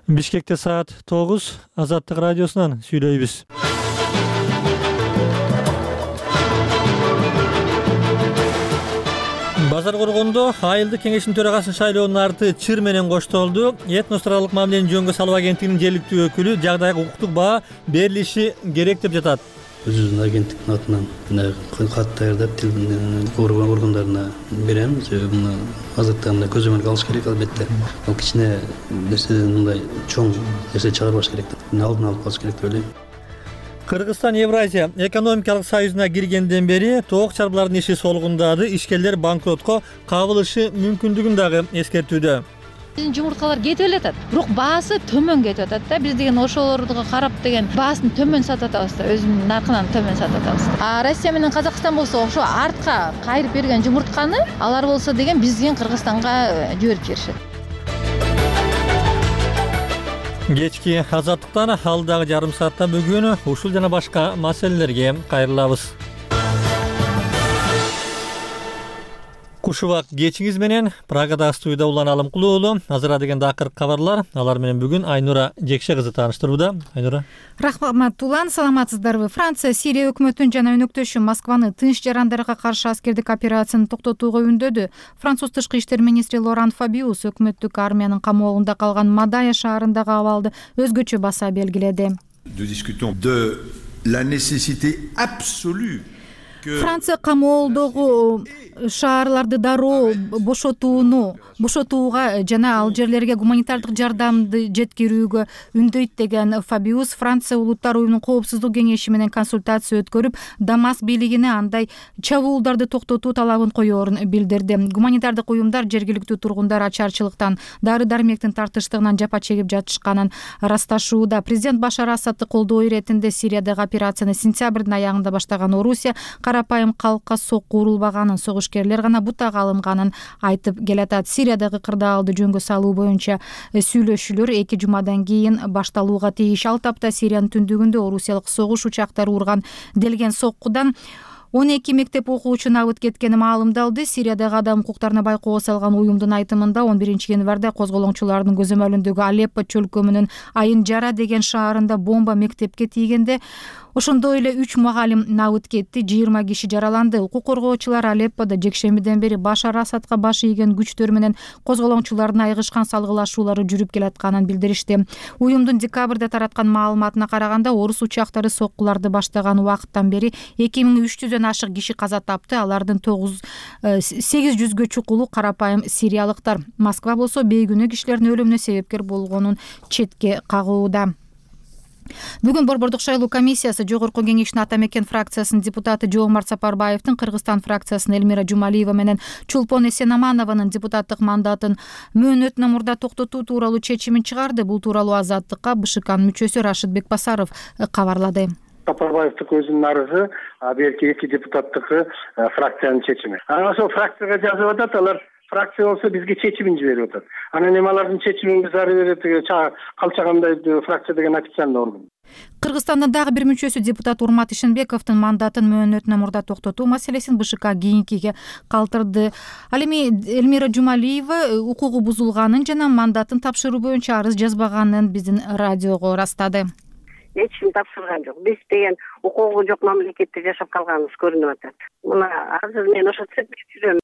Бишкекте саат 9, Азаттык радиосунан сүйлөйбүз. Базар коргондо айылдык кеңештин төрагасын шайлоонун арты чыр менен коштолду. Этносаралык мамилени жөнгө салуу агенттигинин жергиликтүү өкүлү жагдайга укуктук баа берилиши керек деп жатат. Өзүбүздүн агенттиктин атынан кат даярдап тил органдарына беребиз. Муну азыртта көзөмөлгө алыш керек албетте. Ал кичине нерседен мындай чоң нерсе чыгарбаш керек. Алдын алып калыш керек деп ойлойм. Кыргызстан Евразия экономикалык союзуна киргенден бери тоок чарбалардын иши солгундады, ишкерлер банкротко кабылышы мүмкүндүгүн дагы эскертүүдө. Биздин жумурткалар кетип элетат, бирок баасы төмөн кетип атат да. Биз деген ошолорго карап деген баасын төмөн сатып атабыз да, өзүнүн наркынан төмөн сатып атабыз. Россия менен Казакстан болсо ошо артка кайрып берген жумуртканы алар болсо деген биздин Кыргызстанга жиберип жиберишет. Кечки азаттыктан алдагы жарым саатта бүгүн ушул жана башка маселелерге кайрылабыз. Кушубак кечиңиз менен Прагада студияда Улан Алым Кулуулу. Азыра дегенде акыркы кабарлар. Алар менен бүгүн Айнура Жекше кызы тааныштырууда. Айнура. Рахмат Улан, саламатсыздарбы? Франция Сирия өкмөтүнүн жана өнөктөшү Москваны тынч жарандарга каршы аскердик операцияны токтотууга үндөдү. Француз тышкы иштер министри Лоран Фабиус өкмөттүк армиянын камоолунда калган Мадая шаарындагы абалды өзгөчө баса белгиледи. Франция камоолдогу шаарларды дароо бошотууга жана ал жерлерге гуманитардык жардамды жеткирүүгө үндөйт деген Фабиус Франция улуттар уюмунун коопсуздук кеңеши менен консультация өткөрүп, Дамаск бийлигине андай чабуулдарды токтотуу талабын коёрун билдирди. Гуманитардык уюмдар жергиликтүү тургундар ачарчылыктан, дары-дармектин тартыштыгынан жапа чегип жатышканын ырасташууда. Президент Башар Асадты колдоо иретинде Сириядагы операцияны сентябрдын аягында баштаган Орусия карапайым калкка сокку урулбаганын, согушкерлер гана бутага алынганын айтып келатат. Сириядагы кырдаалды жөнгө салуу боюнча сүйлөшүүлөр 2 жумадан кийин башталууга тийиш. Ал тапта Сириянын түндүгүндө орусиялык согуш учактары урган делген соккудан 12 мектеп окуучу набыт кеткени маалымдалды. Сириядагы адам укуктарына байкоо салган уюмдун айтымында 11 январда козголоңчулардын көзөмөлүндөгү Алеппо чөлкөмүнүн Айын Жара деген шаарында бомба мектепке тийгенде ошондой эле 3 мугалим набыт кетти, 20 киши жараланды. Укук коргоочулар Алепподо жекшембиден бери Башар Асадка баш ийген күчтөр менен козголоңчулардын айыгышкан салгылашуулары жүрүп келатканын билдиришти. Уюмдун декабрда тараткан маалыматына караганда, орус учактары соккуларды баштаган убакыттан бери 2300дөн ашык киши каза тапты. Алардын 800гө чукулу карапайым сириялыктар. Москва болсо бейгүнөө кишилердин өлүмүнө себепкер болгонун четке кагууда. Бүгүн Борбордук шайлоо комиссиясы Жогорку кеңештин Ата Мекен фракциясынын депутаты Жоомарт Сапарбаевдин Кыргызстан фракциясынын Элмира Жумалиева менен Чулпон Эсенаманованын депутаттык мандатын мөөнөтүнөн мурда токтотуу тууралуу чечимин чыгарды. Бул тууралуу Азаттыкка БШКнын мүчөсү Рашид Бекбасаров кабарлады. Сапарбаевдик өзүнүн арызы, берки 2 депутаттыкы фракциянын чечими. Ошол фракцияга жазып атат, алар фракция болсо бизге чечимин жиберип атат. Анан эми алардын чечимин биз ары бери калчагандай фракция деген официальный орган. Кыргызстандын дагы бир мүчөсү депутат Урмат Ишенбековдун мандатын мөөнөтүнөн мурда токтотуу маселесин БШК кийинкиге калтырды. Ал эми Элмира Жумалиева укугу бузулганын жана мандатын тапшыруу боюнча арыз жазбаганын биздин радиого ырастады. Эч ким тапшырган жок. Биз деген укугу жок мамлекетте жашап калганыбыз көрүнүп атат. Мына азыр мен ошо жүрөм,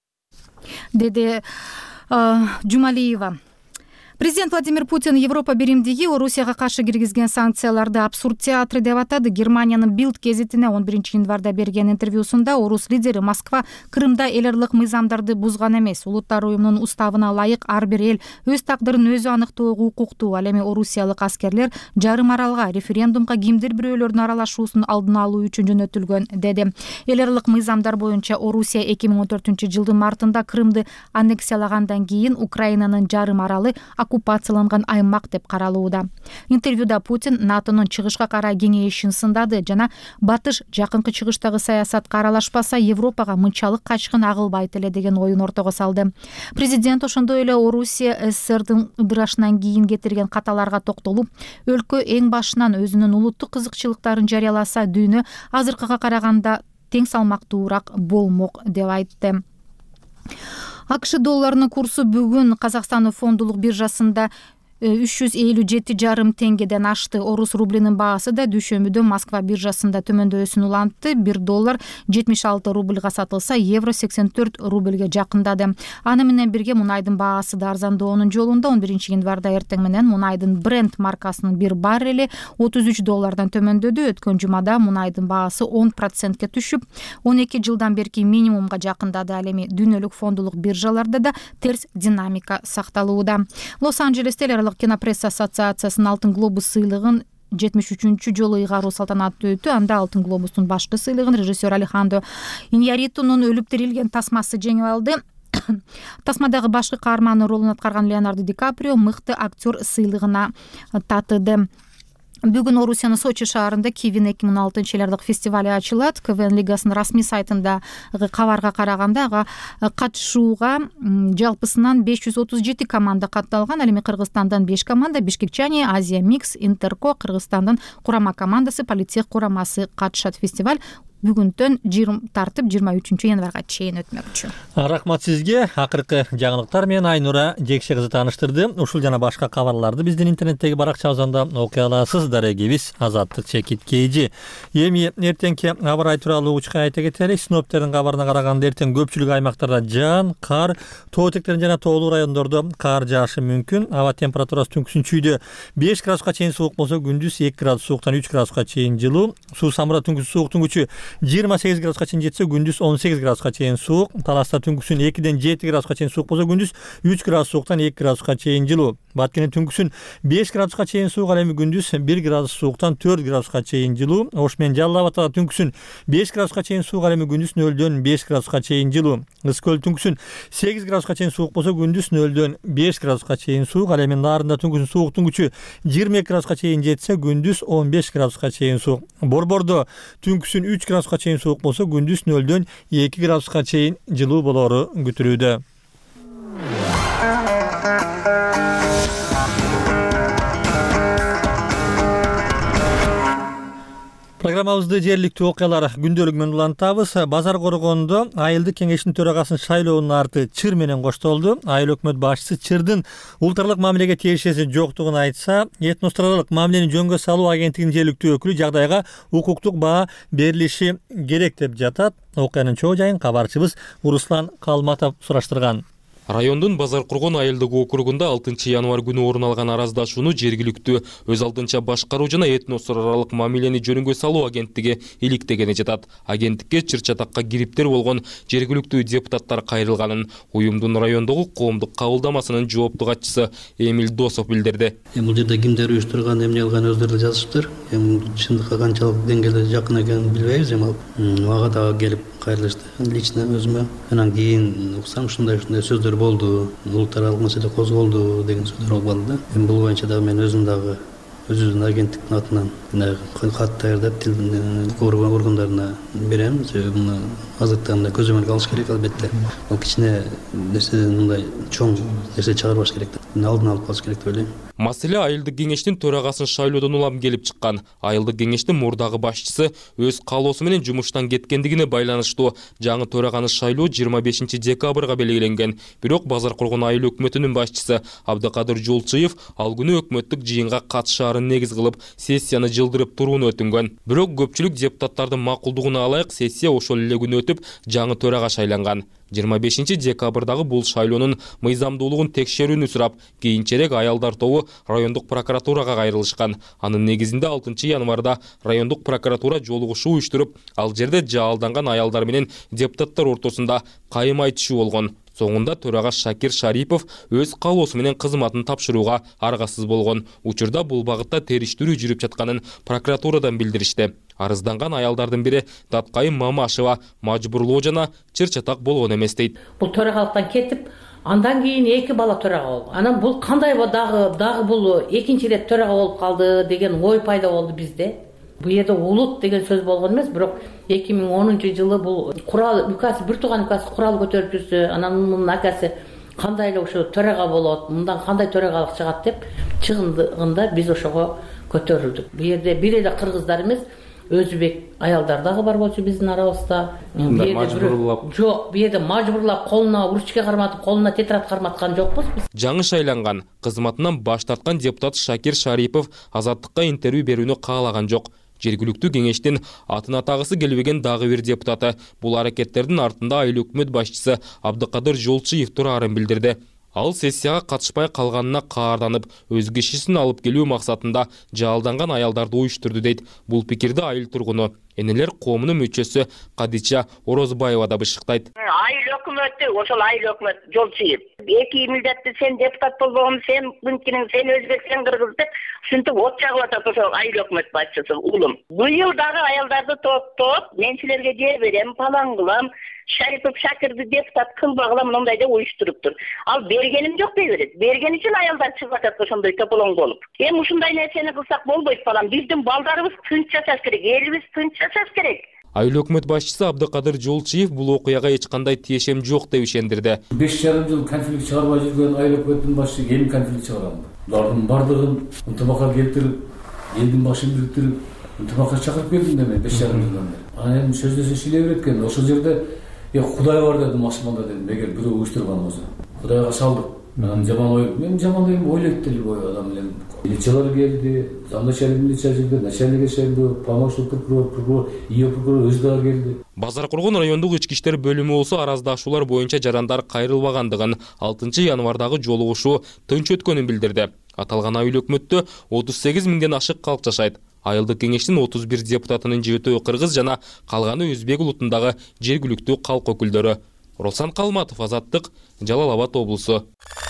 деди Жумалиева. Президент Владимир Путин Европа биримдиги Орусияга каршы киргизген санкцияларды абсурд театры деп атады. Германиянын Билд гезитине 11 январда берген интервьюсунда орус лидери Москва Крымда эл ырлык мыйзамдарды бузган эмес, улуттар уюмунун уставына ылайык ар бир эл өз тагдырын өзү аныктоого укуктуу. Ал эми орусиялык аскерлер жарым аралга референдумга кимдир бирөөлөрдүн аралашуусунун алдын алуу үчүн жөнөтүлгөн деди. Эл ырлык мыйзамдар боюнча Орусия 2014-жылдын мартында Крымды аннексиялагандан кийин Украинанын жарым аралы оккупацияланган аймак деп каралууда. Интервьюда Путин НАТОнун чыгышка карай кеңешин сындады жана батыш жакынкы чыгыштагы саясатка аралашпаса Европага мынчалык качкын агылбайт эле деген оюн ортого салды. Президент ошондой эле Орусия СССРдин ыдырашынан кийин кетирген каталарга токтолуп, өлкө эң башынан өзүнүн улуттук кызыкчылыктарын жарыяласа, дүйнө азыркыга караганда тең салмактуураак болмок деп айтты. АКШ долларынын курсу бүгүн Казакстан фондулук биржасында 357,5 теңгеден ашты. Орус рублинин баасы да дүйшөмбүдө Москва биржасында төмөндөсүн улантты. 1 доллар 76 рубльга сатылса, евро 84 рубльге жакындады. Аны менен бирге мунайдын баасы да арзандоонун жолунда. 11 январда эртең менен мунайдын Brent маркасынын 1 баррели 33 доллардан төмөндөдү. Өткөн жумада мунайдын баасы 10%ке түшүп, 12 жылдан берки минимумга жакындады. Ал эми дүйнөлүк фондулук биржаларда да терс динамика сакталууда. Лос-Анджелесте эл аралык кинопресса ассоциациясынын Алтын глобус сыйлыгын 73 жолу ыйгаруу салтанаты өтү. Анда Алтын глобустун башкы сыйлыгын режиссер Алехандро Иньярритунун өлүп тирилген тасмасы жеңип алды. Тасмадагы башкы каармандын ролун аткарган Леонардо Ди Каприо мыкты актер сыйлыгына татыды. Бүгүн Орусиянын Сочи шаарында Кивин 2006 жылдык фестивали ачылат. КВН лигасынын расмий сайтындагы кабарга караганда ага катышууга жалпысынан 537 команда катталган. Ал эми Кыргызстандан 5 команда, Бишкекчане, Азия Микс, Интерко, Кыргызстандын курама командасы, Политех курамасы катышат. Фестиваль бүгүндөн тартып 23 январга чейин өтмөкчү. Рахмат сизге. Акыркы жаңылыктар менен Айнура Жекше кызы тааныштырды. Ушул жана башка кабарларды биздин интернеттеги баракчабызда окуй аласыз. Дарегибиз Азаттык Чекит Кейжи. Эми эртеңки аба ырайы тууралуу учка айта кетели. Синоптиктердин кабарына караганда эртең көпчүлүк аймактарда жаан, кар, тоо этектерин жана тоолуу райондордо кар жаашы мүмкүн. Аба температурасы түнкүсүн чүйдө 5 градуска чейин суук болсо, күндүз 2 градус сууктан 3 градуска чейин жылуу. Суу самурда түнкүсүн сууктун күчү 28 градуска чейин жетсе, күндүз 18 градуска чейин суук. Таласта түнкүсүн 2ден 7 градуска чейин суук болсо, күндүз 3 градус сууктан 2 градуска чейин жылуу. Баткенде түнкүсүн 5 градуска чейин суук, ал эми күндүз 1 градус сууктан 4 градуска чейин жылуу. Ош менен Жалал Абадта түнкүсүн 5 градуска чейин суук, ал эми күндүз 0дөн 5 градуска чейин жылуу. Ыс көл түнкүсүн 8 градуска чейин суук болсо, күндүз 0дөн 5 градуска чейин суук, ал эми Нарында түнкүсүн сууктун күчү 22 градуска чейин жетсе, күндүз 15 градуска чейин суук. Борбордо түнкүсүн 3 градуска чейин суук болсо, күндүз 0дөн 2 градуска чейин жылуу болору күтүлүүдө. Программабызды жергиликтүү окуялар күндөлүгү менен улантабыз. Базар Коргондо Айылдык кеңештин төрагасынын шайлоонун арты чыр менен коштолду. Айыл өкмөт башчысы чырдын улуттаралык мамилеге тиешеси жоктугун айтса, этностралык мамилени жөнгө салуу агенттигинин жергиликтүү өкүлү жагдайга укуктук баа берилиши керек деп жатат. Окуянын чоо жайын кабарчыбыз Руслан Калматов сураштырган. Райондун Базар Коргон айылдык округунда 6 январ күнү орун алган араздашууну жергиликтүү өз алдынча башкаруу жана этностор аралык мамилени жөнүнгө салуу агенттиги иликтегени жатат. Агенттикке чыр-чатакка кириптер болгон жергиликтүү депутаттар кайрылганын уюмдун райондогу коомдук кабылдамасынын жоопту катчысы Эмиль Досов билдирди. Бул жерде кимдер уюштурган, эмне кылган өздөрү жазышыптыр. Чындыкка канчалык деңгээлде жакын экенин билбейбиз, ага дагы келип кайрылышты. Лично өзүмө анан кийин уксам ушундай сөздөр болду, улуттар аралык маселе козголду деген сөздөр болду да. Бул боюнча дагы мен өзүм дагы өзүбүздүн агенттиктин атынан кат даярдап органдарына берем. Себеби муну азыркыда көзөмөлгө алыш керек албетте. Ал кичине нерседен мындай чоң нерсе чыгарбаш керек. Алдын алып калыш керек деп ойлойм. Маселе айылдык кеңештин төрагасын шайлоодон улам келип чыккан. Айылдык кеңештин мурдагы башчысы өз каалоосу менен жумуштан кеткендигине байланыштуу жаңы төраганы шайлоо 25 декабрга белгиленген. Бирок Базар Коргон айыл өкмөтүнүн башчысы Абдыкадыр Жолчуев ал күнү өкмөттүк жыйынга катышаарын негиз кылып, сессияны жылдырып турууну өтүнгөн. Бирок көпчүлүк депутаттардын макулдугуна алайык сессия ошол эле күнү өтүп, жаңы төрага шайланган. 25 декабрдагы бул шайлоонун мыйзамдуулугун текшерүүнү сурап, кийинчерээк аялдар тобу райондук прокуратурага кайрылышкан. Анын негизинде 6 январда райондук прокуратура жолугушуу уюштуруп, ал жерде жаалданган аялдар менен депутаттар ортосунда кайым айтышуу болгон. Соңунда төрага Шакир Шарипов өз каалоосу менен кызматын тапшырууга аргасыз болгон. Учурда бул багытта териштирүү жүрүп жатканын прокуратурадан билдиришти. Арызданган аялдардын бири Таткайым Мамашева мажбурлоо жана чыр-чатак болгон эмес дейт. Бул төрагалыктан кетип, андан кийин 2 бала төрага болду. Анан бул кандай дагы бул экинчи ирет төрага болуп калды деген ой пайда болду бизде. Бул жерде улут деген сөз болгон эмес, бирок 2010-жылы бул курал указ, бир тууган указ курал көтөрүүчүсү, анан мунун акасы кандай эле ошо төрага болот, мындан кандай төрагалык чыгат деп чыгындыгында биз ошого көтөрүлдүк. Бул жерде бир эле кыргыздар эмес, өзбек аялдар дагы бар болчу биздин арабызда. Мажбурлап. Жок, бу жерде мажбурлап колуна ручка карматып, колуна тетрадь карматкан жокпуз биз. Жаңы шайланган, кызматынан баш тарткан депутат Шакир Шарипов Азаттыкка интервью берүүнү каалаган жок. Жергиликтүү кеңештин атын атагысы келбеген дагы бир депутаты бул аракеттердин артында айыл өкмөт башчысы Абдыкадыр Жолчиев турарын билдирди. Ал сессияга катышпай калганына каарданып, өз кишисин алып келүү максатында жалданган аялдарды уюштурду дейт. Бул пикирди айыл тургуну, энелер коомунун мүчөсү Кадича Орозбаева да бышыктайт. Айыл өкмөтү, ошол айыл өкмөт Жолчиев. Эки милдетти сен депутат болбогон, сен мынтинең, сен өзбек, сен кыргыз деп ушинтип от жагып атат ошол айыл өкмөт башчысы улум. Быйыл дагы аялдарды топтоп, мен силерге жер берем, палан кылам, Шарипов Шакирди депутат кылбагыла мындай деп уюштуруптур. Ал бергеним жок дей берет. Берген үчүн аялдар чыгып атат ошондой тополоң болуп. Ушундай нерсени кылсак болбойт балам. Биздин балдарыбыз тынч жашаш керек, элибиз тынч жашаш керек. Айыл өкмөт башчысы Абдыкадыр Жолчиев бул окуяга эч кандай тиешем жок деп ишендирди. 5,5 жыл конфликт чыгарбай жүргөн айыл өкмөттүн башчысы эми конфликт чыгарам. Булардын бардыгын ынтымакка келтирип, элдин башын бириктирип, ынтымакка чакырып келдим да мен 5,5 жылдан бери. Эми сөздөсө шилей берет экен. Ошол жерде Кудай бар дедим, асманда дедим, эгер бирөө уюштурган болсо. Кудайга салдык. Мен жаман ой, мен жаман дейм, ойлойт деле бой адам эле. Милициялар келди, замначальник милиция келди, начальник келди, помощник прокурор, ее прокурор өз дагы келди. Базар Кургон райондук ички иштер бөлүмү болсо араздашуулар боюнча жарандар кайрылбагандыгын, 6-январдагы жолугушуу тынч өткөнүн билдирди. Аталган айыл өкмөттө 38 миңден ашык калк жашайт. Айылдык кеңештин 31 депутатынын 7-өө кыргыз жана калганы өзбек улутундагы жергиликтүү калк өкүлдөрү. Росан Калматов, Азаттык, Жалал Абад облусу.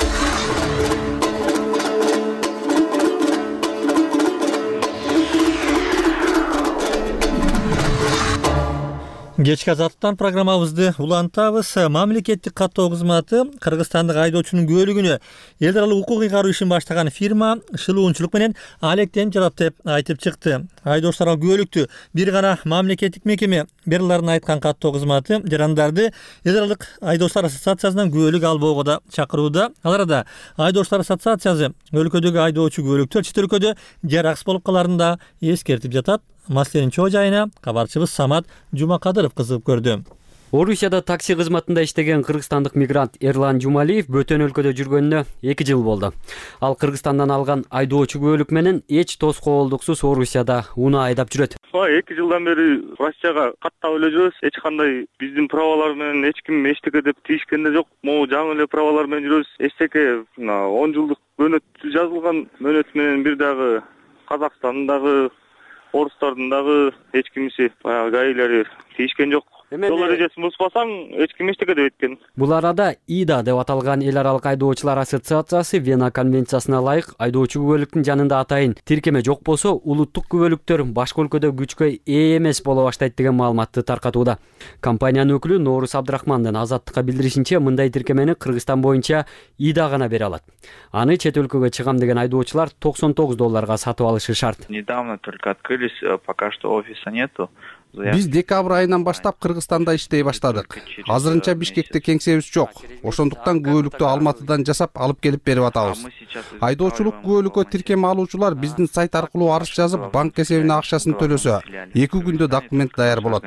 Кечки Азаттыктан программабызды улантабыз. Мамлекеттик каттоо кызматы Кыргызстандык айдоочунун күбөлүгүнө эл аралык укук ыйгаруу ишин баштаган фирма шылуунчулук менен алектенип жатат деп айтып чыкты. Айдоочуларга күбөлүктү бир гана мамлекеттик мекеме бериларын айткан каттоо кызматы жарандарды эл аралык айдоочулар ассоциациясынан күбөлүк албоого да чакырууда. Ал арада айдоочулар ассоциациясы өлкөдөгү айдоочу күбөлүктөр чет өлкөдө жараксыз болуп каларын да эскертип жатат. Маселенин чоо жайына кабарчыбыз Самат Жумакадыров кызыгып көрдү. Орусияда такси кызматында иштеген кыргызстандык мигрант Эрлан Жумалиев бөтөн өлкөдө жүргөнүнө 2 жыл болду. Ал Кыргызстандан алган айдоочу күбөлүк менен эч тоскоолдуксуз Орусияда унаа айдап жүрөт. 2 жылдан бери Россияга каттап эле жүрөбүз. Эч кандай биздин правалар менен эч ким эчтеке деп тийишкен да жок. Могу жаңы эле правалар менен жүрөбүз. Эчтеке 10 жылдык мөөнөт жазылган мөөнөт менен бир дагы Казакстандагы орустардын дагы эч кимиси баягы гаилери тийишкен жок. Жол эрежесин бузбасаң эч ким эчтеке деп эткен. Бул арада ИДА деп аталган эл аралык айдоочулар ассоциациясы Вена конвенциясына ылайык айдоочу күбөлүктүн жанында атайын тиркеме жок болсо улуттук күбөлүктөр башка өлкөдө күчкө ээ эмес боло баштайт деген маалыматты таркатууда. Компаниянын өкүлү Норус Абдрахмандын Азаттыкка билдиришинче, мындай тиркемени Кыргызстан боюнча ИДА гана бере алат. Аны чет өлкөгө чыгам деген айдоочулар $99 сатып алышы шарт. Недавно только открылись, пока что офиса нету. Биз декабрь айынан баштап Кыргызстанда иштей баштадык. Азырынча Бишкекте кеңсебиз жок. Ошондуктан күбөлүктү Алматыдан жасап алып келип берип атабыз. Айдоочулук күбөлүккө тиркеме алуучулар биздин сайт аркылуу арыз жазып, банк эсебине акчасын төлөсө, 2 күндө документ даяр болот.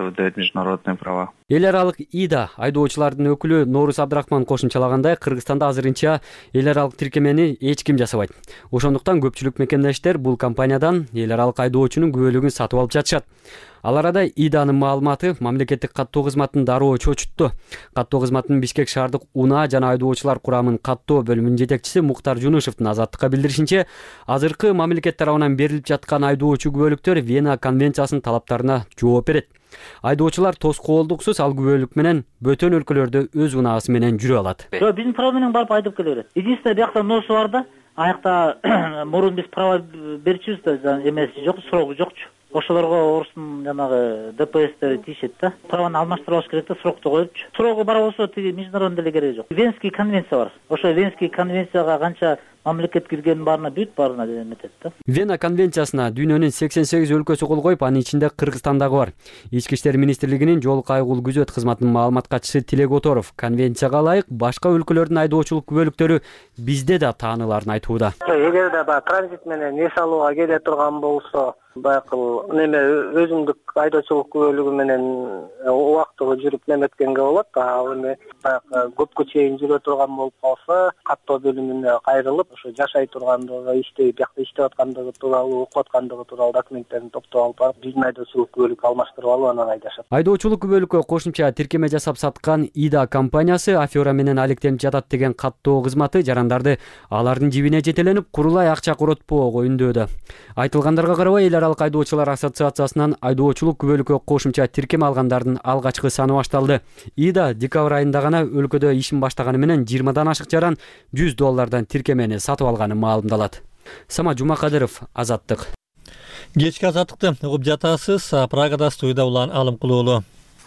Эл аралык ИДА айдоочулардын өкүлү Норус Абдрахман кошумчалагандай, Кыргызстанда азырынча эл аралык тиркемени эч ким жасабайт. Ошондуктан көпчүлүк мекемдештер бул компаниядан эл аралык айдоочунун күбөлүгүн сатып алып жатышат. Ал арада ИДАнын маалыматы мамлекеттик каттоо кызматын дароо чочутту. Каттоо кызматынын Бишкек шаардык унаа жана айдоочулар курамын каттоо бөлүмүнүн жетекчиси Муктар Жунушевдин Азаттыкка билдиришинче, азыркы мамлекет тарабынан берилип жаткан айдоочу күбөлүктөр Вена конвенциясынын талаптарына жооп берет. Айдоочулар тоскоолдуксуз ал күбөлүк менен бөтөн өлкөлөрдө өз унаасы менен жүрө алат. Биздин права менен барып айдап келе берет. Единственное биякта носу бар да, аякта мурун биз права берчүбүз да, эмеси жок, срогу жокчу. Ошолорго орустун жанагы ДПСтери тийишет да. Праваны алмаштырбаш керек да, срокто коюпчу. Срогу бар болсо тиги международный деле кереги жок. Венский конвенция бар. Ошо Венский конвенцияга канча мамлекет киргенин баарына бүт баарына эметет да. Вена конвенциясына дүйнөнүн 88 өлкөсү кол коюп, анын ичинде Кыргызстан дагы бар. Ички иштер министрлигинин жол кайгыл күзөт кызматынын маалымат катчысы Тилек Оторов конвенцияга ылайык башка өлкөлөрдүн айдоочулук күбөлүктөрү бизде да тааныларын айтууда. Эгерде транзит менен эс алууга келе турган болсо, баягы неме өзүмдүк айдоочулук күбөлүгү менен убактылуу жүрүп неметкенге болот. Ал эми баягы көпкө чейин жүрө турган болуп калса, каттоо бөлүмүнө кайрылып, ошо жашай тургандыгы, биякта иштеп аткандыгы тууралуу, окуп аткандыгы тууралуу документтерин топтоп алып барып, биздин айдоочулук күбөлүккө алмаштырып алып анан айдашат. Айдоочулук күбөлүккө кошумча тиркеме жасап саткан Ида компаниясы афера менен алектенип жатат деген каттоо кызматы жарандарды алардын жибине жетеленип, курулай акча коротпоого үндөдө. Айтылгандарга карабай, эл аралык айдоочулар ассоциациясынан айдоочулук күбөлүккө кошумча тиркеме алгандардын алгачкы саны башталды. Ида декабрь айында гана өлкөдө ишин баштаганы менен $20 ашык жаран $100 тиркемени сатып алганы маалымдалат. Самат Жумакадыров, Азаттык. Кечки азаттыкты угуп жатасыз. Прагада студияда улан Алым Кулуулу.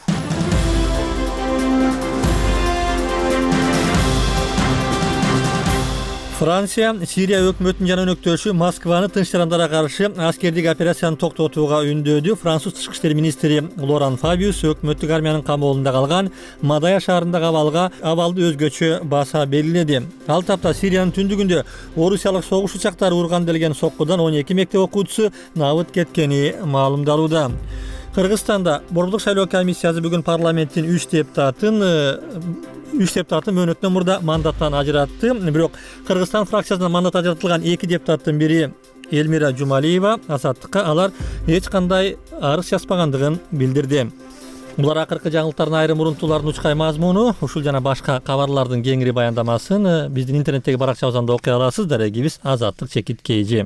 Франция, Сирия өкмөтүнүн жанөнөктөшү Москваны тынч жарандарга каршы аскердик операцияны токтотууга үндөдү. Француз тышкы иштер министри Лоран Фабиус өкмөттүк армиянын камоолунда калган Мадая шаарындагы абалды өзгөчө баса белгиледи. Ал тапта Сириянын түндүгүндө орусиялык согуш учактары урган делген соккудан 12 мектеп окуучусу набыт кеткени маалымдалууда. Кыргызстанда борбордук шайлоо комиссиясы бүгүн парламенттин 3 депутатын мөөнөтүнөн мурда мандаттан ажыратты. Бирок Кыргызстан фракциясынан мандат ажыратылган 2 депутаттын бири Элмира Жумалиева Азаттыкка алар эч кандай арыз жазбагандыгын билдирди. Булар акыркы жаңылыктардын айрым урунтуулардын учкай мазмуну, ушул жана башка кабарлардын кеңири баяндамасын биздин интернеттеги баракчабыздан окуй аласыз. Дарегибиз Азаттык чекит KG.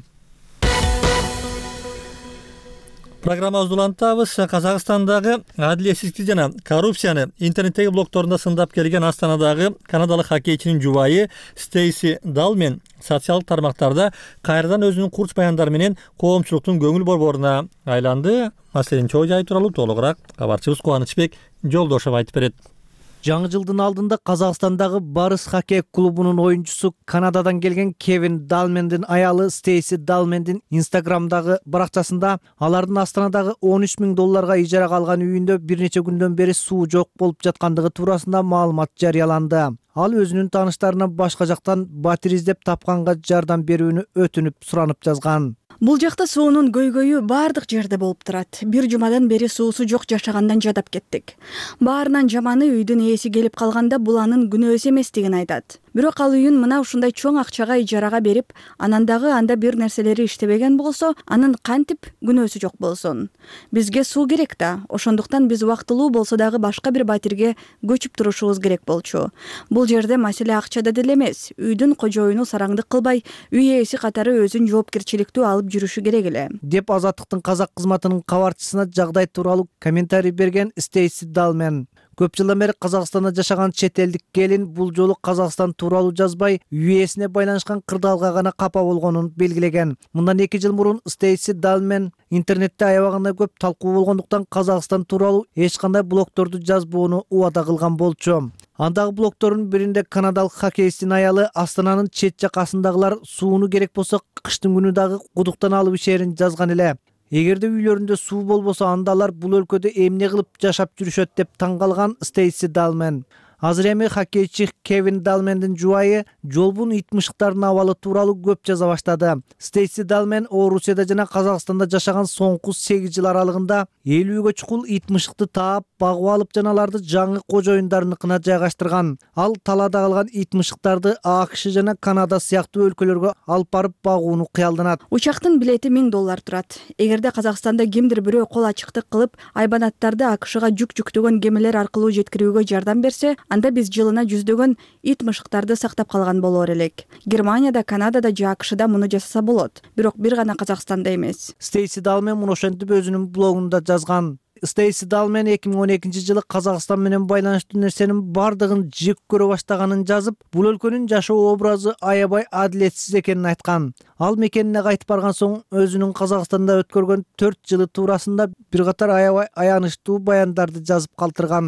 Программабызды улантабыз. Казакстандагы адилетсиздикти жана коррупцияны интернеттеги блогторунда сындап келген Астанадагы канадалык хоккейчинин жубайы Стейси Далмен социалдык тармактарда кайрадан өзүнүн курч баяндары менен коомчулуктун көңүл борборуна айланды. Маселенин чоо жайы тууралуу толугураак кабарчыбыз Кубанычбек Жолдошов айтып берет. Жаңы жылдын алдында Казакстандагы Барыс хоккей клубунун оюнчусу Канададан келген Кевин Далмендин аялы Стейси Далмендин Инстаграмдагы баракчасында алардын Астанадагы $13,000 ижарага алган үйүндө бир нече күндөн бери суу жок болуп жаткандыгы туурасында маалымат жарыяланды. Ал өзүнүн тааныштарына башка жактан батир издеп тапканга жардам берүүнү өтүнүп суранып жазган. Бул жакта суунун көйгөйү баардык жерде болуп турат. Бир жумадан бери суусу жок жашагандан жадап кеттик. Баарынан жаманы үйдүн ээси келип калганда бул анын күнөөсү эместигин айтат. Бирок ал үйүн мына ушундай чоң акчага ижарага берип, анан дагы анда бир нерселери иштебеген болсо, анын кантип күнөөсү жок болсун. Бизге суу керек да, ошондуктан биз убактылуу болсо дагы башка бир батирге көчүп турушубуз керек болчу. Бул жерде маселе акчада деле эмес. Үйдүн кожоюну сараңдык кылбай, үй ээси катары өзүн жоопкерчиликтүү алып жүрүшү керек эле. Деп Азаттыктын казак кызматынын кабарчысына жагдай тууралуу комментарий берген Стейси Далмен. Көп жылдан бери Казакстанда жашаган чет элдик келин бул жолу Казакстан тууралуу жазбай, үй ээсине байланышкан кырдаалга гана капа болгонун белгилеген. Мындан 2 жыл мурун Стейси Далмен интернетте аябагында көп талкуу болгондуктан Казакстан тууралуу эч кандай блогторду жазбоону убада кылган болчу. Андагы блогтордун биринде канадалык хоккейчтин аялы Астананын чет жакасындагылар сууну керек болсо кыштын күнү дагы кудуктан алып ишерин жазган эле. Эгерде үйлөрүндө суу болбосо анда алар бул өлкөдө эмне кылып жашап жүрүшөт деп таң калган Стейси Далмен. Азыр эми хоккейчи Кевин Далмендин жубайы жолбун ит мышыктардын абалы тууралуу көп жаза баштады. Стейси Далмен Орусияда жана Казакстанда жашаган соңку 8 жыл аралыгында 50 чукул ит мышыкты таап, багып алып жана аларды жаңы кожоюндарыныкына жайгаштырган. Ал талаада калган ит мышыктарды АКШ жана Канада сыяктуу өлкөлөргө алып барып багууну кыялданат. Учактын билети $1000 турат. Эгерде Казакстанда кимдир бирөө кол ачыктык кылып, айбанаттарды АКШга жүк жүктөгөн кемелер аркылуу жеткирүүгө жардам берсе, анда биз жылына жүздөгөн ит мышыктарды сактап калган болор элек. Германияда, Канадада же АКШда муну жасаса болот. Бирок бир гана Казакстанда эмес. Стейси Далмен муну ошентип өзүнүн блогунда жазган. Стейси Далмен 2012 жылы Казакстан менен байланыштуу нерсенин бардыгын жек көрө баштаганын жазып, бул өлкөнүн жашоо образы аябай адилетсиз экенин айткан. Ал мекенине кайтып барган соң өзүнүн Казакстанда өткөргөн 4 жылы туурасында бир катар аябай аянычтуу баяндарды жазып калтырган.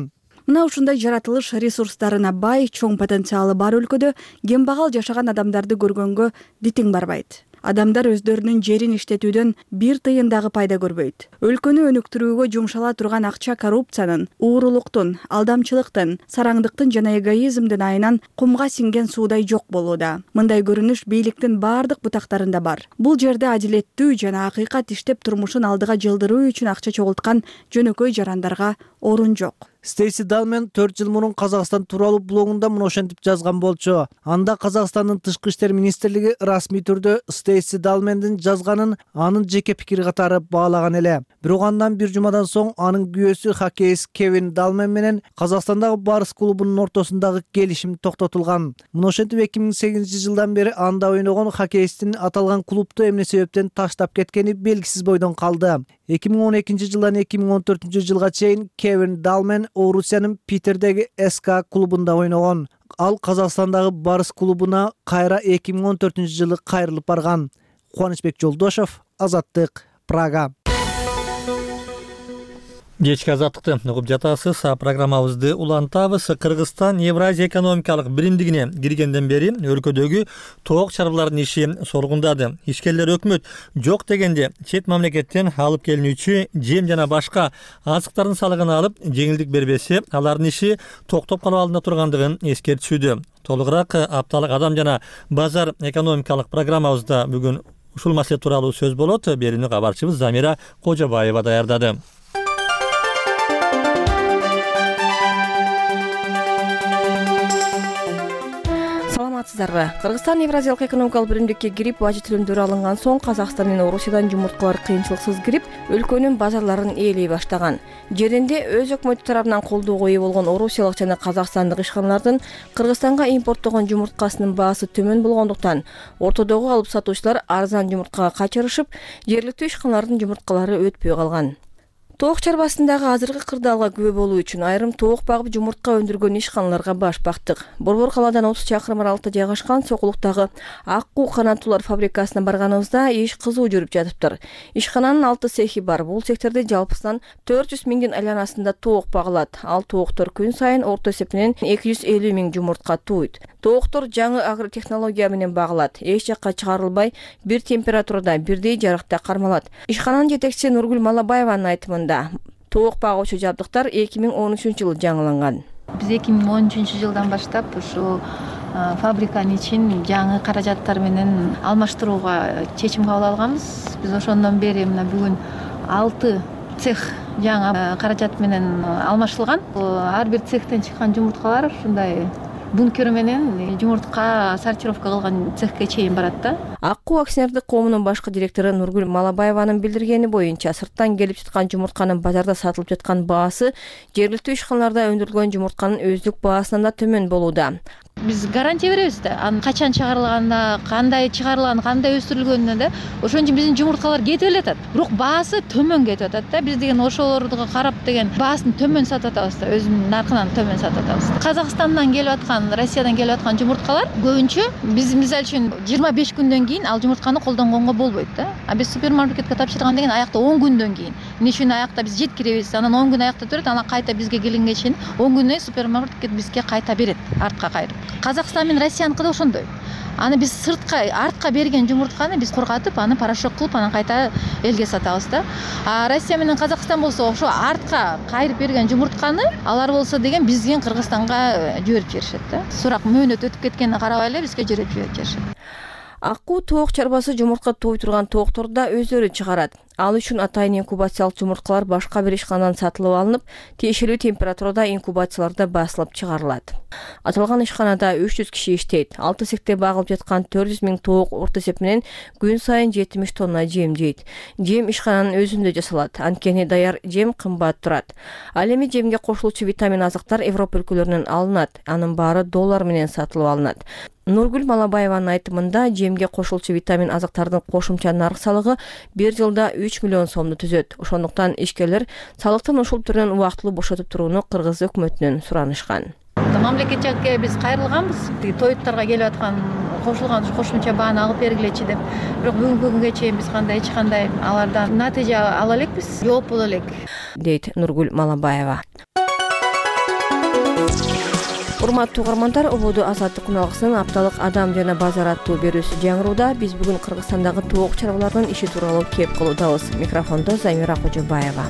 Мына ушундай жаратылыш ресурстарына бай, чоң потенциалы бар өлкөдө кембагал жашаган адамдарды көргөнгө дитиң барбайт. Адамдар өздөрүнүн жерин иштетүүдөн бир тыйын дагы пайда көрбөйт. Өлкөнү өнүктүрүүгө жумшала турган акча коррупциянын, уурулуктун, алдамчылыктын, сараңдыктын жана эгоизмдин айынан кумга сиңген суудай жок болууда. Мындай көрүнүш бийликтин баардык бутактарында бар. Бул жерде адилеттүү жана акыйкат иштеп турмушун алдыга жылдыруу үчүн акча чогулткан жөнөкөй жарандарга орун жок. Стейси Далмен 4 жыл мурун Казакстан тууралуу блогунда муну ошентип жазган болчу. Анда Казакстандын Тышкы иштер министрлиги расмий түрдө Стейси Далмендин жазганын анын жеке пикири катары баалаган эле. Бирок андан бир жумадан соң анын күйөөсү хоккейист Кевин Далмен менен Казакстандагы Барыс клубунун ортосундагы келишим токтотулган. Муну ошентип 2008 жылдан бери анда ойногон хоккейисттин аталган клубду эмне себептен таштап кеткени белгисиз бойдон калды. 2012 жылдан 2014 жылга чейин Кевин Далмен Орусиянын Питердеги СК клубунда ойногон. Ал Казакстандагы Барыс клубуна кайра 2014 жылы кайрылып барган. Кубанычбек Жолдошов, Азаттык, Прага. Кечки азаттыкты угуп жатасыз. Программабызды улантабыз. Кыргызстан Евразия экономикалык биримдигине киргенден бери өлкөдөгү тоок чарбалардын иши соргундады. Ишкерлер өкмөт жок дегенде чет мамлекеттен алып келинүүчү жем жана башка азыктардын салыгын алып жеңилдик бербесе, алардын иши токтоп калуу алдында тургандыгын эскертишүүдө. Толугураак апталык адам жана базар экономикалык программабызда бүгүн ушул маселе тууралуу сөз болот. Берүүнү кабарчыбыз Замира Кожобаева даярдады. Кыргызстан Евразиялык экономикалык биримдикке кирип, бажы төлөмдөрү алынган соң Казакстан менен Орусиядан жумурткалар кыйынчылыксыз кирип, өлкөнүн базарларын ээлей баштаган. Жеринде өз өкмөтү тарабынан колдоого ээ болгон орусиялык жана казакстандык ишканалардын Кыргызстанга импорттогон жумурткасынын баасы төмөн болгондуктан, ортодогу алып сатуучулар арзан жумурткага качырышып, жергиликтүү ишканалардын жумурткалары өтпөй калган. Тоок чарбасындагы азыркы кырдаалга күбө болуу үчүн айрым тоок багып жумуртка өндүргөн ишканаларга баш бактык. Борбор калаадан 30 чакырым аралыкта жайгашкан Сокулуктагы Аккуу канаттуулар фабрикасына барганыбызда иш кызуу жүрүп жатыптыр. Ишкананын 6 цехи бар. Бул цехтерде жалпысынан 400 миңдин айланасында тоок багылат. Ал тооктор күн сайын орто эсепинен 250 миң жумуртка тууйт. Тооктор жаңы агротехнология менен багылат. Эч жакка чыгарылбай, бир температурада, бирдей жарыкта кармалат. Ишкананын жетекчиси Нургүл Малабаеванын айтымында, тоок багуучу жабдыктар 2013 жылы жаңыланган. Биз 2013 жылдан баштап ушу фабриканын ичин жаңы каражаттар менен алмаштырууга чечим кабыл алганбыз. Биз ошондон бери мына бүгүн 6 цех жаңы каражат менен алмашылган. Ар бир цехтен чыккан жумурткалар ушундай бункер менен жумуртка сортировка кылган цехке чейин барат да. Аккуу акционердик коомунун башкы директору Нургүл Малабаеванын билдиргени боюнча, сырттан келип жаткан жумуртканын базарда сатылып жаткан баасы жергиликтүү ишканаларда өндүрүлгөн жумуртканын өздүк баасынан да төмөн болууда. Биз гарантия беребиз да, анын качан чыгарылганына, кандай чыгарылган, кандай өстүрүлгөнүнө да. Ошон үчүн биздин жумурткалар кетип элетат. Бирок баасы төмөн кетип атат да. Биз деген ошолорду карап деген баасын төмөн сатып атабыз да, өзүнүн наркынан төмөн сатып атабыз. Казакстандан келип аткан, Россиядан келип аткан жумурткалар көбүнчө биз мисалы үчүн 25 күндөн кийин ал жумуртканы колдонгонго болбойт да. А биз супермаркетке тапшырган деген аякта 10 күндөн кийин. Эмне үчүн аякта биз жеткиребиз, анан 10 күн аякта турат, анан кайта бизге келгенге чейин 10 күндөн супермаркет бизге кайта берет, артка кайрып. Казакстан менен Россияныкы да ошондой. Аны биз сыртка, артка берген жумуртканы биз кургатып, аны порошок кылып, анан кайта элге сатабыз да. А Россия менен Казакстан болсо ошо артка кайрып берген жумуртканы алар болсо деген бизге Кыргызстанга жиберип жиберишет да. Сурак мөөнөт өтүп кеткенине карабай эле бизге жиберип жиберишет. Аккуу тоок чарбасы жумуртка тууй турган тоокторду да өздөрү чыгарат. Ал үчүн атайын инкубациялык жумурткалар башка бир ишканадан сатылып алынып, тиешелүү температурада инкубацияларда басылып чыгарылат. Аталган ишканада 300 киши иштейт. 6 цехте багылып жаткан 400 миң тоок орто эсеп менен күн сайын 70 тонна жем жейт. Жем ишкананын өзүндө жасалат. Анткени даяр жем кымбат турат. Ал эми жемге кошулуучу витамин азыктар Европа өлкөлөрүнөн алынат. Анын баары доллар менен сатылып алынат. Нургүл Малабаеванын айтымында, жемге кошулчу витамин азыктардын кошумча нарк салыгы бир жылда 3 миллион сомду түзөт. Ошондуктан ишкерлер салыктын ушул түрүнөн убактылуу бошотуп турууну кыргыз өкмөтүнөн суранышкан. Мамлекетке биз кайрылганбыз. Тоюттарга келип аткан кошулган кошумча бааны алып бергилечи деп. Бирок бүгүнкү күнгө чейин биз эч кандай алардан натыйжа ала элекпиз, жооп боло элек, дейт Нургүл Малабаева. Урматтуу угармандар, Ободу Азаттык күналгысынын апталык Адам жана базар аттуу берүүсү жаңырууда. Биз бүгүн Кыргызстандагы тоок чарбаларынын иши тууралуу кеп кылуудабыз. Микрофондо Замира Кожобаева.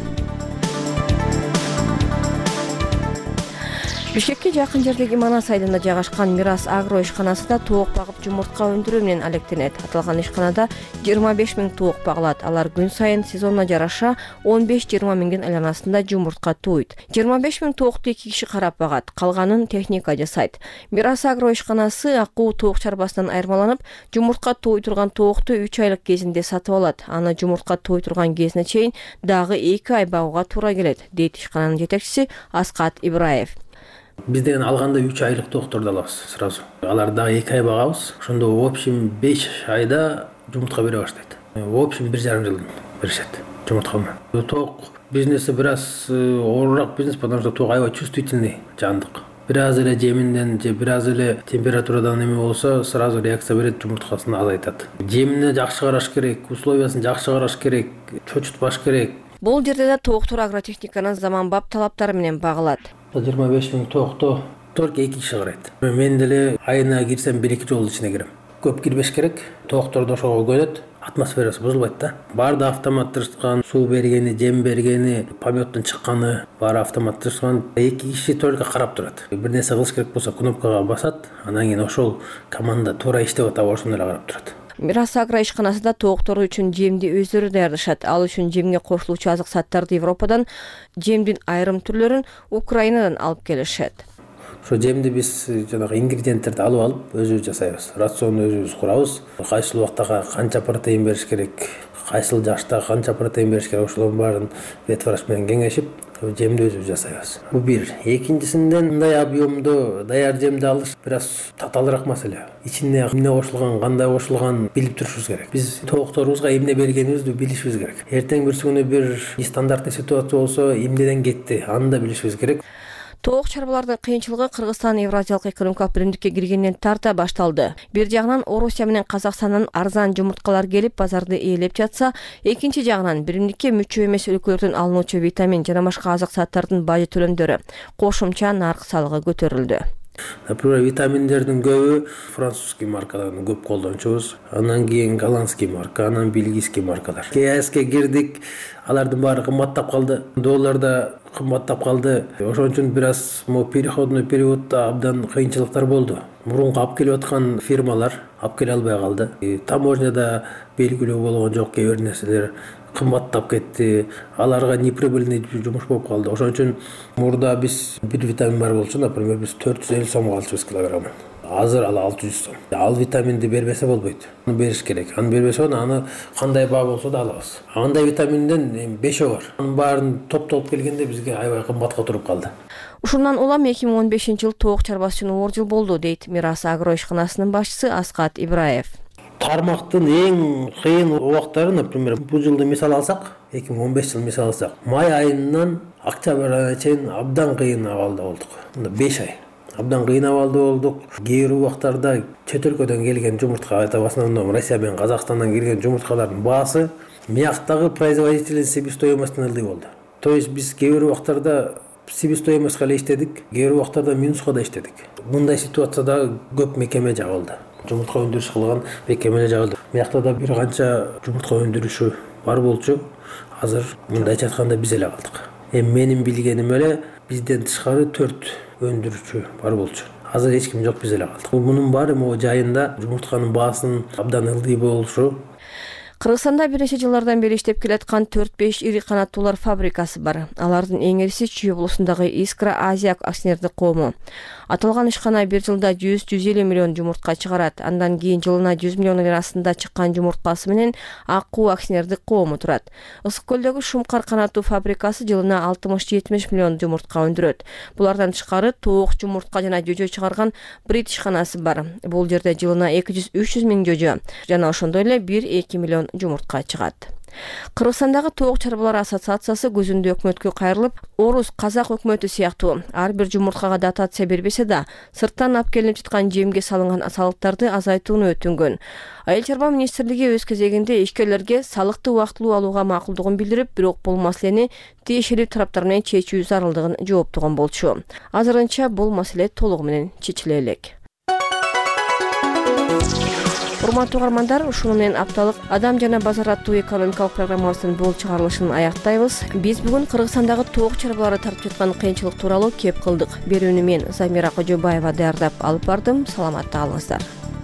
Бишкекке жакын жердеги Манас айылында жайгашкан Мирас агро ишканасында тоок багып жумуртка өндүрүү менен алектенет. Аталган ишканада 25 000 тоок багылат. Алар күн сайын сезонуна жараша 15-20 миңдин айланасында жумуртка тууйт. 25 000 тоокту 2 киши карап багат, калганын техника жасайт. Мирас агро ишканасы акуу тоок чарбасынан айырмаланып, жумуртка тууй турган тоокту 3 айлык кезинде сатып алат. Аны жумуртка тууй турган кезине чейин дагы 2 ай багууга туура келет, дейт ишкананын жетекчиси Аскат Ибраев. Биз деген алганда 3 айлык тоокторду алабыз сразу. Аларды 2 ай багабыз. Ошондо в общем 5 айда жумуртка бере баштайт. В общем 1,5 жылдан беришет жумуртка менен. Тоок бизнеси бир аз оорураак бизнес, потому что тоок аябай чувствительный жандык. Бир аз эле жеминден же бир аз эле температурадан эме болсо сразу реакция берет, жумурткасын азайтат. Жемине жакшы караш керек, условиясын жакшы караш керек, чочутпаш керек. Бул жерде да тооктор агротехниканын заманбап талаптары менен багылат. 25 000 тоокто только 2 киши карайт. Мен деле айына кирсем 1-2 жолдун ичине кирем. Көп кирбеш керек. Тоокторду ошого көнөт, атмосферасы бузулбайт да. Баарды автоматташкан, суу бергени, жем бергени, пометтон чыкканы баары автоматташкан. 2 киши только карап турат. Бир нерсе кылыш керек болсо кнопкага басат, анан кийин ошол команда туура иштеп атабы ошону эле карап турат. Мирас агро ишканасында тооктору үчүн жемди өздөрү даярдашат. Ал үчүн жемге кошулуучу азык заттарды Европадан, жемдин айрым түрлөрүн Украинадан алып келишет. Ошо жемди биз жанагы ингредиенттерди алып өзүбүз жасайбыз. Рационду өзүбүз курабыз. Кайсыл убакта канча протеин бериш керек, кайсыл жашта канча протеин бериш керек, ошолордун баарын ветврач менен кеңешип, жемди өзүбүз жасайбыз. Бул бир. Экинчисинен мындай объемдо даяр жемди алыш бир аз татаалыраак маселе. Ичине эмне кошулган, кандай кошулган билип турушубуз керек. Биз тоокторубузга эмне бергенибизди билишибиз керек. Эртең бир күнү бир нестандартный ситуация болсо эмнеден кетти, аны да билишибиз керек. Тоок чарбалардын кыйынчылыгы Кыргызстан Евразиялык экономикалык биримдикке киргенден тарта башталды. Бир жагынан Орусия менен Казакстандан арзан жумурткалар келип базарды ээлеп жатса, экинчи жагынан биримдикке мүчө эмес өлкөлөрдөн алынуучу витамин жана башка азык заттардын бажы төлөмдөрү, кошумча нарк салыгы көтөрүлдү. Например, витаминдердин көбү французский маркаларын көп колдончубуз. Анан кийин голландский марка, анан бельгийский маркалар. КСке кирдик, алардын баары кымбаттап калды. Доллар да кымбаттап калды. Ошон үчүн бир аз переходный периодда абдан кыйынчылыктар болду. Мурунку алып келип аткан фирмалар алып келе албай калды. Таможняда белгилүү болгон жок, кээ бир нерселер кымбаттап кетти. Аларга неприбыльный жумуш болуп калды. Ошон үчүн мурда биз бир витамин бар болчу, например, биз 450 сомго алчубуз килограммын. Азыр ал 600 сом. Ал витаминди бербесе болбойт. Аны бериш керек. Аны бербесе аны кандай баа болсо да алабыз. Андай витаминден 5 бар. Анын баарын топтолуп келгенде бизге аябай кымбатка туруп калды. Ушундан улам 2015-жыл тоок чарбасы үчүн оор жыл болду, дейт Мирас агро ишканасынын башчысы Аскат Ибраев. Тармактын эң кыйын убактары, например, бул жылды мисал алсак, 2015 жыл мисал алсак, май айынан октябрь айына чейин абдан кыйын абалда болдук. 5 ай. Абдан кыйын абалда болдук. Кээ бир убактарда чет өлкөдөн келген жумуртка, это в основном Россия менен Казакстандан келген жумурткалардын баасы мияктагы производительный себестоимостун ылдый болду. То есть биз кээ бир убактарда себестоимостька эле иштедик, кээ бир убактарда минуска да иштедик. Мындай ситуацияда көп мекеме жабылды. Жумуртка өндүрүш кылган мекемелер жабылды. Миякта да бир канча жумуртка өндүрүшү бар болчу. Азыр мындайча айтканда биз эле калдык. Менин билгеним эле бизден тышкары 4 өндүрүүчү бар болчу. Азыр эч ким жок, биз эле калдык. Мунун баары могу жайында жумуртканын баасынын абдан ылдый болушу. Кыргызстанда бир нече жылдардан бери иштеп келаткан 4-5 ири канаттуулар фабрикасы бар. Алардын эң ириси Чүй облусундагы Искра Азия акционердик коому. Аталган ишкана бир жылда 100-150 миллион жумуртка чыгарат. Андан кийин жылына 100 миллион арасында чыккан жумурткасы менен Акуу акционердик коому турат. Ысык көлдөгү Шумкар канаттуу фабрикасы жылына 60-70 миллион жумуртка өндүрөт. Булардан тышкары тоок, жумуртка жана жөжө чыгарган Брит ишканасы бар. Бул жерде жылына 200-300 миң жөжө жана ошондой эле 1-2 миллион жумуртка чыгат. Кыргызстандагы тоок чарбалар ассоциациясы көзүндө өкмөткө кайрылып, орус казак өкмөтү сыяктуу ар бир жумурткага дотация бербесе да, сырттан алып келинип жаткан жемге салынган салыктарды азайтууну өтүнгөн. Айыл чарба министрлиги өз кезегинде ишкерлерге салыкты убактылуу алууга макулдугун билдирип, бирок бул маселени тиешелүү тараптар менен чечүү зарылдыгын жооптогон болчу. Азырынча бул маселе толугу менен чечиле элек. Урматтуу угармандар, ушуну менен апталык Адам жана базар аттуу экономикалык программабыздын бул чыгарылышын аяктайбыз. Биз бүгүн Кыргызстандагы тоок чарбалары тартып жаткан кыйынчылык тууралуу кеп кылдык. Берүүнү мен Замира Кожобаева даярдап алып бардым. Саламатта калыңыздар.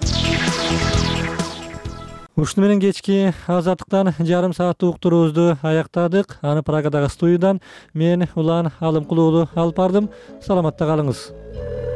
Ушуну менен кечки азаттыктан жарым сааттык уктуруубузду аяктадык. Аны Прагадагы студиядан мен Улан Алымкулуулу алып бардым. Саламатта калыңыз.